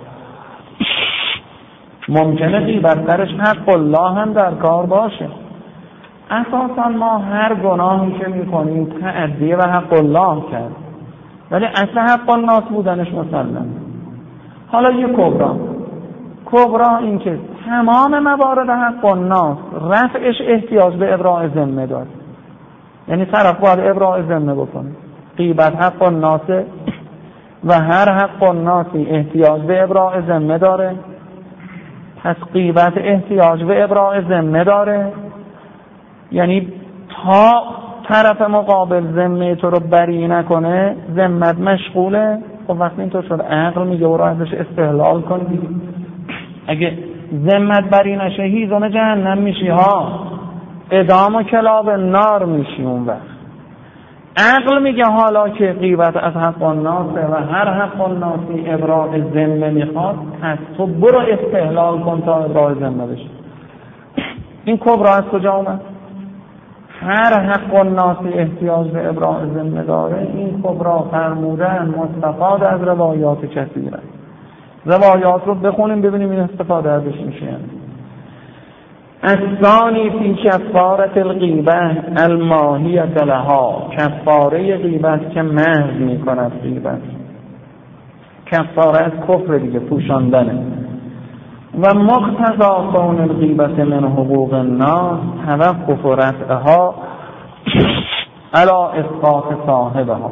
ممکنه غیبت درش حق الله هم در کار باشه. اساسا ما هر گناهی که میکنیم تعدیه و حق الله کرد، ولی اصل حق الناس بودنش مسلم. حالا یه کبرا کبرا این که تمام موارد حق الناس رفعش احتیاج به ابراء ذمه داره، یعنی طرف باید ابراء ذمه بکنه. غیبت حق الناس و هر حق الناسی احتیاج به ابراء ذمه داره، پس غیبت احتیاج به ابراء ذمه داره. یعنی تا طرف مقابل ذمه تو رو بری نکنه ذمت مشغوله. خب وقتی اینطور شد عقل میگه برو ازش استحلال کن دیگه. اگه ذمت بری نشه هیزم جهنم میشی ها، ادام و کلاب نار میشی. اون وقت عقل میگه حالا که غیبت از حق الناسه و هر حق الناسی ابراء ذمه میخواد، پس تو برو استحلال کن تا ابراء ذمه بشه. این کبرا از کجا اومد؟ هر حق الناسی احتیاج به ابراء ذمه داره، این کبرا فرمودن مستفاد از روایات کثیره. روایات رو بخونیم ببینیم این استفاده ازش میشه. الثانی فی کفارة الغیبة الماهیة لها، کفاره غیبت که محو میکند غیبت. کفاره از کفر دیگه، پوشاندنه. و مقتضا کون الغیبة من حقوق الناس توقف رفعها علی اسقاط صاحبها.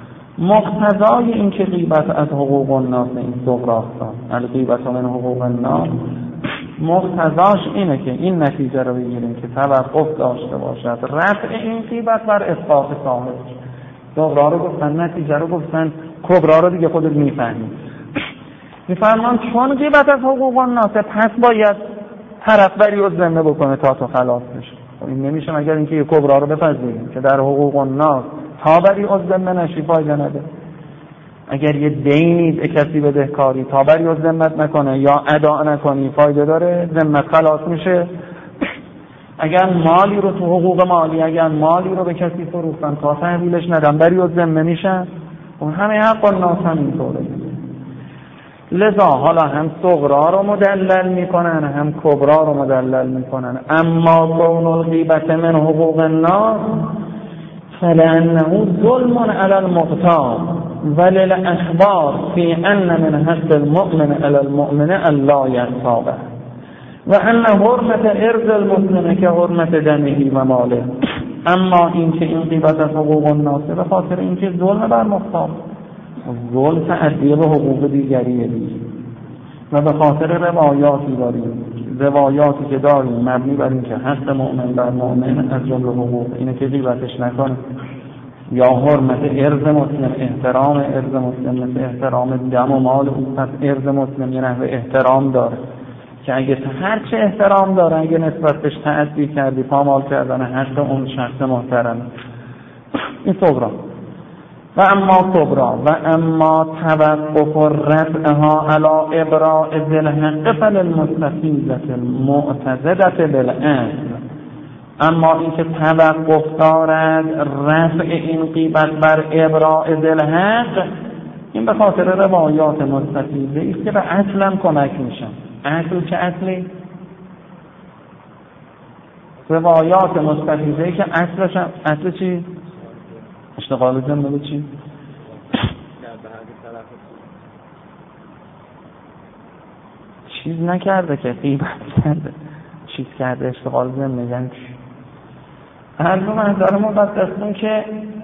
مقتضای این که غیبت از حقوق الناس این صغراست، الغیبة من حقوق الناس، مقتضاش اینه که این نتیجه رو بگیریم که توقف داشته باشد رفع این غیبت بر اسقاط صاحب. صغرا رو گفتن، نتیجه رو گفتن، کبرا رو دیگه خودت میفهمید. میفرمان چون غیبت از حقوق الناس پس باید طرف بری و ذمه بکنه تا تو خلاص بشه. این نمیشه مگر اینکه یه کبرا رو بپذیریم که در حقوق الناس تا بری و ذمه نشی فایده نده. اگر یه دینی به کسی بدهکاری تا بری و ذمت نکنه یا ادا نکنی فایده داره، ذمت خلاص میشه. اگر مالی رو تو حقوق مالی، اگر مالی رو به کسی فروختن تا تحویلش ندن بری و ذمه میشن، اون همه حق الناس همینطوره. لذا حالا هم صغرا رو مدلل میکنن هم کبرا رو مدلل میکنن. اما کون الغیبة من حقوق الناس فلأنه ظلم على المغتاب وللأخبار في أن من حق المؤمن على المؤمن ألا يغتابه وأن حرمة عرض المسلم كحرمة دمه و ماله. اما این که این غیبت از حقوق الناس به خاطر اینکه ظلم بر مغتاب، ظلم تعدیه به حقوق دیگریه دیگه، و به خاطر روایاتی داریم، روایاتی که داریم مبنی بر این که حق مؤمن بر مؤمن از جمله حقوق اینه که غیبتش نکنه، یا حرمت عرض مسلم، احترام عرض مسلم مثل احترام دم و مال او. پس عرض مسلم یه نحوه احترام داره که اگه هر چه احترام داره اگه نسبت بهش تعدی کردی پامال کردن حق اون شخص محترم. این صغرا. و اما کبرا و اما توقف رفعها علی ابراء ذی الحق فللمستفیضة المعتزدة بالاصل. اما اینکه توقف دارد رفع این غیبت بر ابراء ذی الحق، این به خاطر روایات مستفیضه است که به اصلا کمک میشن. اصل چه اصلی؟ روایات مستفیضه که اصلش اصل چی؟ اشتغال ذمه به چی؟ چیز نکرده که غیبت کرده، چیز کرده اشتغال ذمه یعنی چی؟ هر دو منظر مقدسون که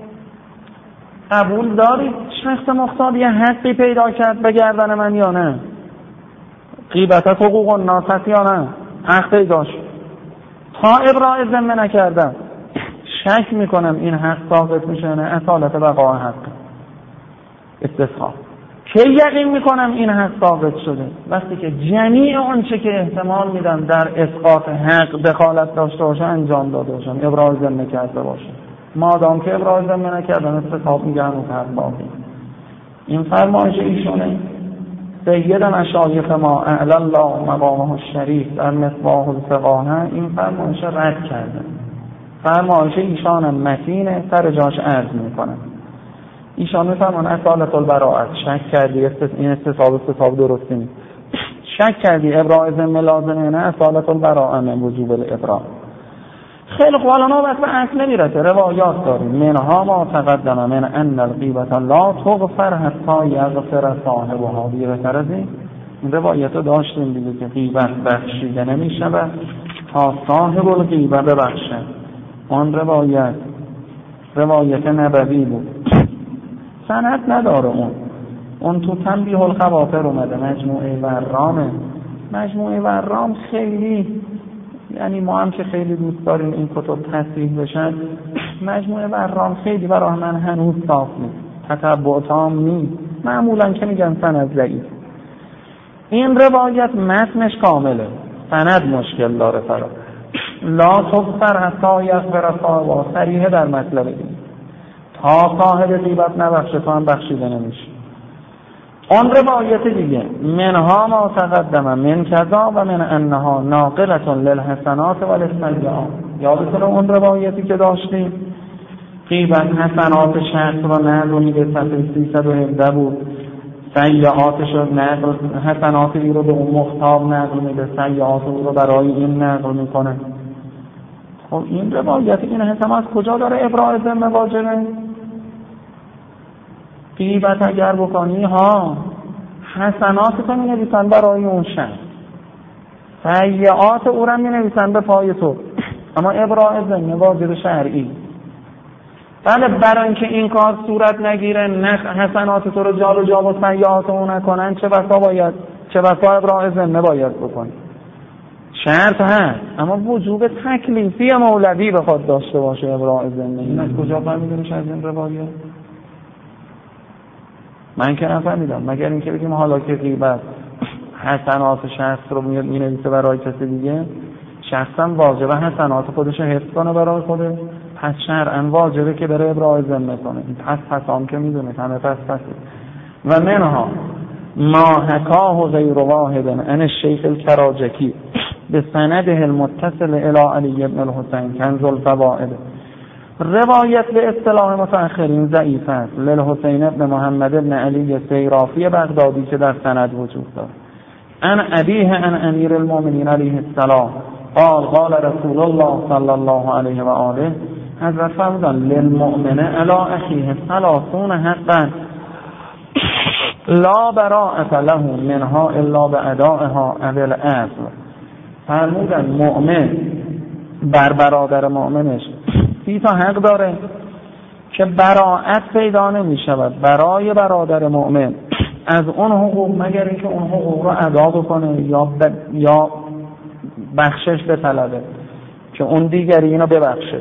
قبول دارید شخص مختار یه حقی پیدا کرد به گردن من یا نه؟ غیبت از حقوق الناس هست یا نه؟ حق پیداش تا ابراء ذمه نکردم، شک میکنم این حق ثابت میشه نه اصالت بقا حق استثقال. که یقین میکنم این حق ثابت شده وقتی که جمیع آنچه که احتمال میدم در اسقاط حق دخالت داشته باشه انجام داده باشم، ابراء ذمه کرده باشه. مادام که ابراء ذمه نکردن استثقال میگن و حق باقی. این فرمایش ایشونه. سید مشایخ ما اعلی الله مقامه الشریف در مصباح الفقاهه این فرمایش رد کرده. فرمایش ایشان متینه، سر جاش عرض میکنم. ایشان میفرمان اصالت البراءت، شک کردی این استصحاب استصحاب درستی نیست، شک کردی ابراء ذمه لازمه نه اصالت البراءه من وجوب الابراء. خیلی خوب الان وقت به اصل نمیرسه. روایات داریم منها ما تقدم من ان الغیبة لا تغفر حتی یغفر صاحبها. بهتر از این این روایت رو داشتیم دیگه که غیبت بخشیده نمیشه تا صاحب الغیبه ببخشه. آن روایت روایت نبوی بود، سند نداره. اون اون تو تنبیه الخواطر اومده، مجموعه ورامه. مجموعه ورام خیلی، یعنی ما هم که خیلی دوست داریم این کتب تصحیح بشن، مجموعه ورام خیلی برای من هنوز صاف نیست، تتبع تام نیست. معمولا که میگن سند ضعیف. این روایت متنش کامله، سند مشکل داره فرا. لا تغفر حتی یغفر صاحبها، صریحه در مطلب این تا صاحب غیبت نبخشه تا هم بخشیده نمیشه. آن روایت دیگه منها ما تقدم من کذا و من انها ناقلة للحسنات و للسیئات، یادتونه اون روایتی که داشتیم غیبت حسنات شخص را نقل میده، صفحه سیصد و هفده بود، سیئاتش رو نقل، حسنات ای رو به اون مختار نقل میده، سیئات او رو برای این نقل میکنه. خب این روایت این حسم از کجا داره ابراء ذمه واجبه؟ غیبت اگر بکنی ها حسنات تو می نویسن برای اون شخص، سیئات او رو می نویسن به پای تو، اما ابراء ذمه واجب شرعی. بله برای اینکه این کار صورت نگیره، نه حسنات تو رو جا و جا و سیئات اون نکنن، چه بسا باید چه بسا ابراء ذمه باید بکنی. شرط هست اما وجوب تکلیفی مولوی بخواد داشته باشه ابراء ذمه. این از کجا فهمیدنش از این روایت؟ من که نفهمیدم، مگر اینکه بگیم حالا که غیبت حسنات شخص رو می نویسه برای کسی دیگه، شخصا واجبه حسنات خودش حفظ کنه برای خوده، پس شرعاً واجبه که بره ابراء ذمه کنه. پس پس هم که میدونه همه پس پس. و منها ما حکاه غیر واحد عن الشیخ الکراجکی به سنده المتصل الی علی بن الحسین کنز الفوائد. روایت به اصطلاح متأخرین ضعیف است، للحسین بن محمد بن علی سیرافی بغدادی که در سند وجود دارد. عن ابیه عن امیر المؤمنین علیه السلام قال قال رسول الله صلی الله علیه و آله، حضرت فرمودند للمؤمن علی اخیه ثلاثون حقا لا براءة له منها الا بادائها او الاصل. فرمودند مؤمن بر برادر مؤمنش سی تا حق داره که براءت پیدا نمی شود برای برادر مؤمن از اون حقوق مگر اینکه اون حقوق رو ادا بکنه یا ب... یا بخشش بطلبه که اون دیگری اینو ببخشه.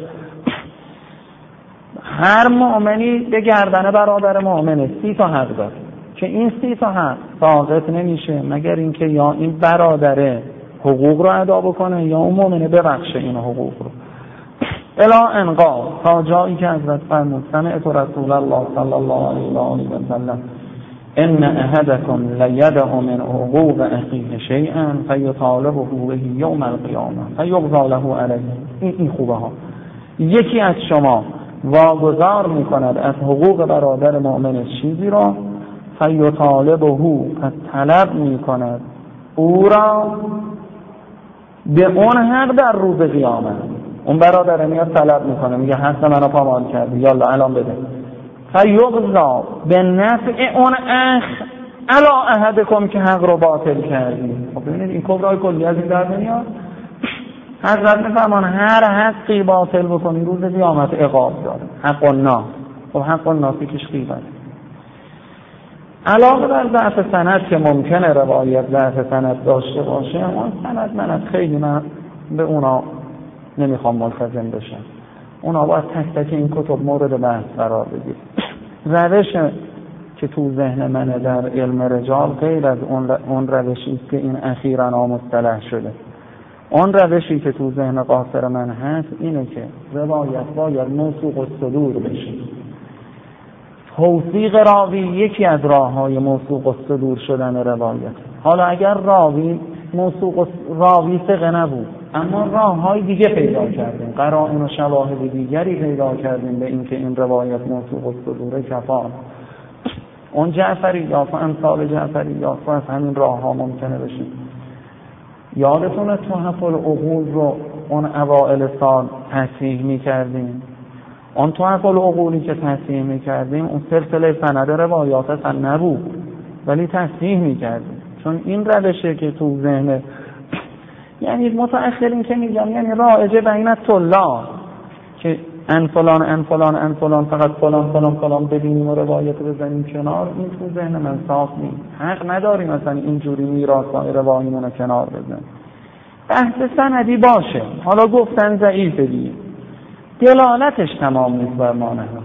هر مؤمنی به گردن برادر مؤمنه سی تا حق داره که این سی تا حق ساقط نمیشه مگر اینکه یا این برادره حقوق رو ادا بکنه یا اون مؤمنه ببخشه این حقوق رو. الا انقا تا جایی که حضرت فرمود سمعت رسول الله صلی الله علیه و آله و سلم ان احدکم لیدع من حقوق اخیه شیئا فیطالبه به یوم القیامه فیقضی له علیه. این این خوبه ها. یکی از شما واگذار میکند از حقوق برادر مؤمن چیزی را، فیطالبه پس طلب میکند او را به اون حق در روز قیامت. اون برادر میاد طلب میکنه میگه حق منو پامال کردی یالا الان بده، فیقضا به نفع اون اخ علی احدکم که حق رو باطل کردی. خب ببینید این کبرای کلی از این در نمیاد. حضرت میفرمان هر حقی باطل بکنی روز قیامت عقاب داره. حق الناس. خب حق الناس کیش غیبت. علاوه بر ضعف سند که ممکنه روایت ضعف سند داشته باشه، اما سند من خیلی من به اونا نمیخوام ملتزم بشم. اونا باید تک تک این کتب مورد بحث قرار بگیر. روش که تو ذهن منه در علم رجال غیر از اون روشی که این اخیراً مصطلح شده. اون روشی که تو ذهن قاصر من هست اینه که روایت باید موثوق الصدور بشه. توثیق راوی یکی از راه‌های موثوق الصدور شدن روایت. حالا اگر راوی موثوق راوی ثقه نبود اما راه‌های دیگه پیدا کردیم، قرائن و شواهد دیگری پیدا کردیم به اینکه این روایت موثوق الصدور کفار، اون جعفری یا امثال جعفری یا از همین راه‌ها ممکنه بشه. یادتونه تحف العقول رو اون اوائل سال تصحیح می‌کردیم. اون تحف العقولی که تصحیح می‌کردیم اون سلسله سند روایات اصلا نبود ولی تصحیح می‌کردیم، چون این روشه که تو ذهن یعنی متأخرین که میگم یعنی رایجه بین طلاب که ان فلان ان فلان ان فلان فقط فلان فلان فلان ببینیم و روایت بزنیم کنار، این تو ذهن من صاف نیست. حق نداریم مثلا اینجوری میراث‌های رواییمون رو کنار بزنیم. بحث سندی باشه، حالا گفتن ضعیفه دیگه، دلالتش تمام نیست بر ما. نه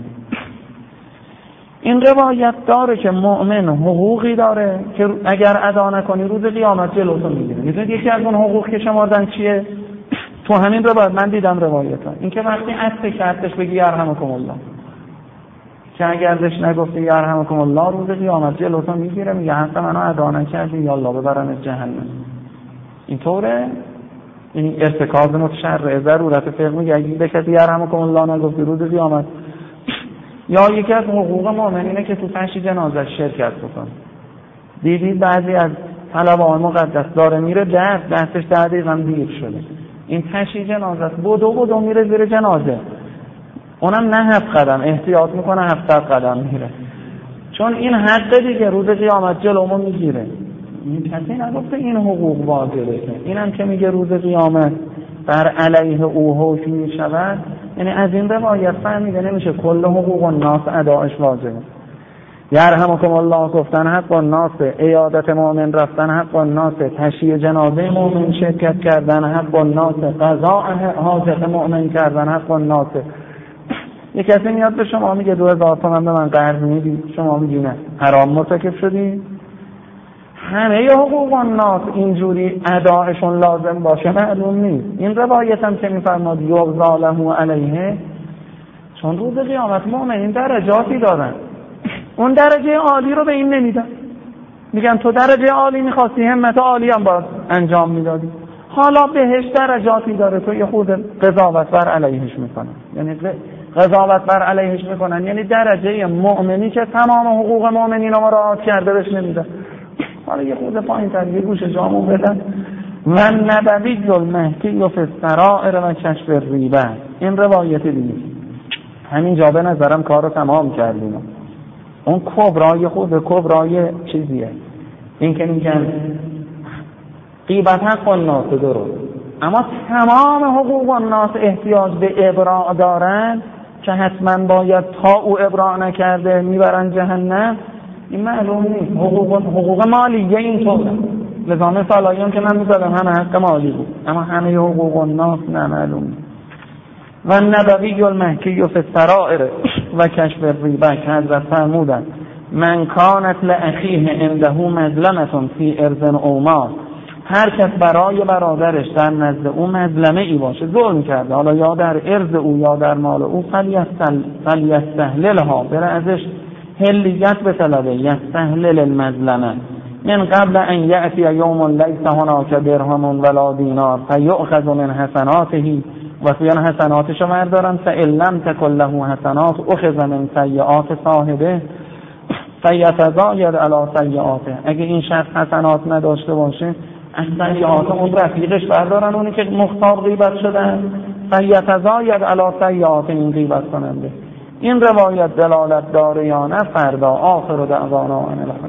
این روایت داره که مؤمن حقوقی داره که اگر ادا نکنی روز قیامت جلوتو میگیره. میدونید یکی از اون حقوق که شمردن چیه؟ تو همین روایت من دیدم روایتا این که وقتی عطف کردش بگی یرحمکم الله، که اگر دش نگفتی یرحمکم الله روز قیامت جلوتو میگیره، میگه حق منو ادا نکردی یالا ببرن جهنم. اینطوره؟ این ارتکاز متشرع ضرورت فقه میگه اگه به کسی یرحمکم الله نگفتی روز قیامت. یا یکی از حقوق مؤمنینه که تو تشییع جنازه شرکت بکنه. دیدید بعضی از طلبه‌های مقدس داره میره دست دستش ده دقیقه دیر شده، این تشییع جنازه است، بدو بدو میره زیر جنازه، اونم نه هفت قدم احتیاط میکنه هفتاد قدم میره، چون این حق دیگه روز قیامت جلومو میگیره. این کسی نگفته این حقوق واجبه، اینم که میگه روز قیامت بر علیه او حکم میشود، یعنی از این روایت فهمیده نمیشه کل حقوق الناس ادایش واجبه. یرحمکم الله گفتن حق الناس، عیادت مؤمن رفتن حق الناس، تشییع جنازه مؤمن شرکت کردن حق الناس، قضاء حاجت مؤمن کردن حق الناس. یک کسی میاد به شما میگه دو هزار تومان به من قرض میدی، شما میگی نه، حرام مرتکب شدی. همه حقوق الناس اینجوری ادایشون لازم باشه معلوم نیست. این روایت هم که میفرماد یغضی له علیه، چون روز قیامت مؤمنین درجاتی دارن، اون درجه عالی رو به این نمیدن، میگن تو درجه عالی میخواستی همت عالی هم باید انجام میدادی، حالا بهش درجاتی داره تو یه خود قضاوت بر علیهش میکنن، یعنی قضاوت بر علیهش میکنن، یعنی درجه مؤمنی که تمام حقوق مؤمنین رو مراعات کرده بهش نمیدن، حالا یه خود پایین تر یه گوشه جامون بدن. من نبوی المهدی فی السرائر و کشف الریبه، این روایت دیگه. همین جا به نظرم کار رو تمام کردیم. اون کبرای خود کبرای چیزیه، این که میگن غیبت حق الناس درست، اما تمام حقوق الناس احتیاج به ابراء دارن که حتما باید تا او ابراء نکرده میبرن جهنم، این معلوم نیست. حقوق حقوق مالیه اینطوره، لذا مثالاییم که من میزدم همه حق مالی بود، اما همه حقوق الناس نه معلوم نیست. و نبوی المهکی فی السرائر و کشف الریبه که حضرت فرمودن من کانت لاخیه عنده مظلمه فی ارض او مال، هر کس برای برادرش در نزد او مظلمه ای باشه، ظلم کرده، حالا یا در ارض او یا در مال او، فلیستحللها، بره ازش هلیت به طلبه، یستحلل المظلمه من قبل ان یأتی یوم لیس هناک درهم ولا دینار فیؤخذ من حسناته، و توی حسناتشو بردارن، فإن لم تکن له حسنات اخذ من سیئات صاحبه فیتزاید علی سیئاته، اگه این شخص حسنات نداشته باشه از سیئات اون رفیقش بردارن، اونی که مختار غیبت شدن، فیتزاید علی سیئات این غیبت کننده. این روایت دلالت داره یا نه؟ فردا. آخر دعوانا ان